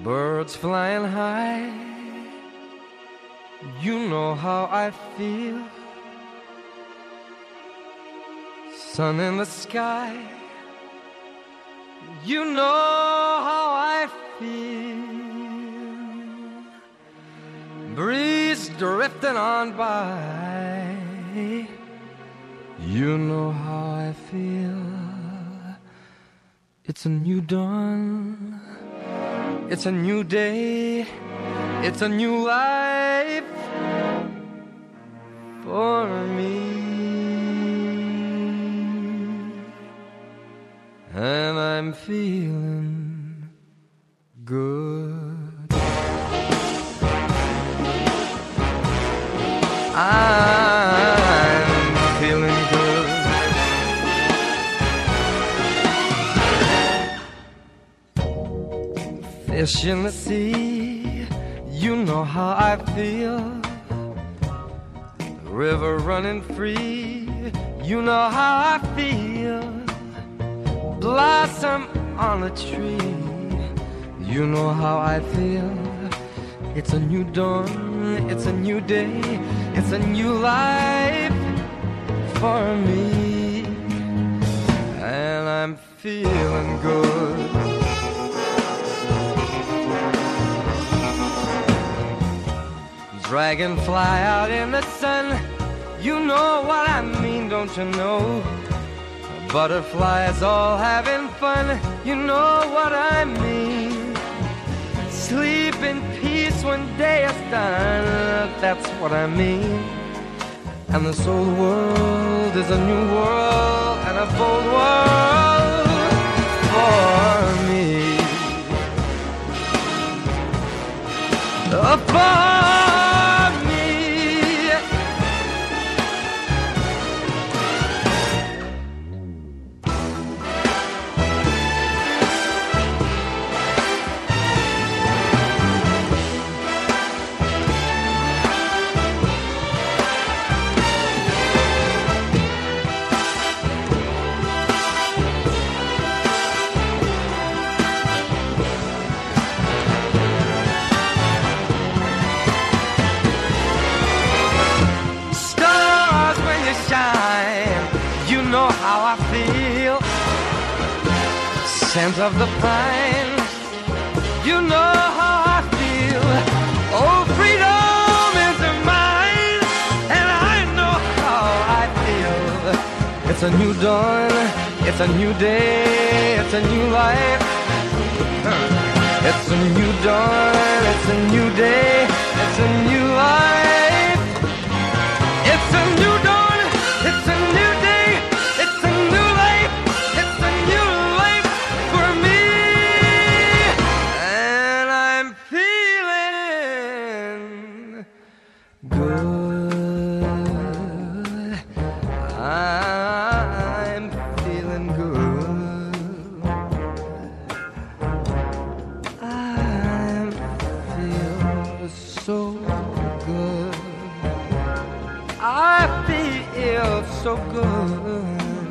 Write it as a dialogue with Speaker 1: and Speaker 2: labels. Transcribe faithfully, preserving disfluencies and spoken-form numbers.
Speaker 1: Birds flying high, you know how I feel. Sun in the sky, you know how I feel. Breeze drifting on by, you know how I feel. It's a new dawn, it's a new day, it's a new life for me. And I'm feeling good. I'm feeling good. Fish in the sea, you know how I feel. River running free, you know how I feel. Blossom on a tree, you know how I feel. It's a new dawn, it's a new day, it's a new life for me. And I'm feeling good. Dragonfly out in the sun, you know what I mean, don't you know? Butterflies all having fun, you know what I mean. Sleep in peace when day is done, that's what I mean. And this old world is a new world and a bold world for me. For me. Scent of the pine, you know how I feel. Oh, freedom is mine, and I know how I feel. It's a new dawn, it's a new day, it's a new life. It's a new dawn, it's a new day, it's a new life. It's a new dawn, it's a new day, it's a new life. It's a new life for me. And I'm feeling good. I'm feeling good. I feel so good. I feel so good.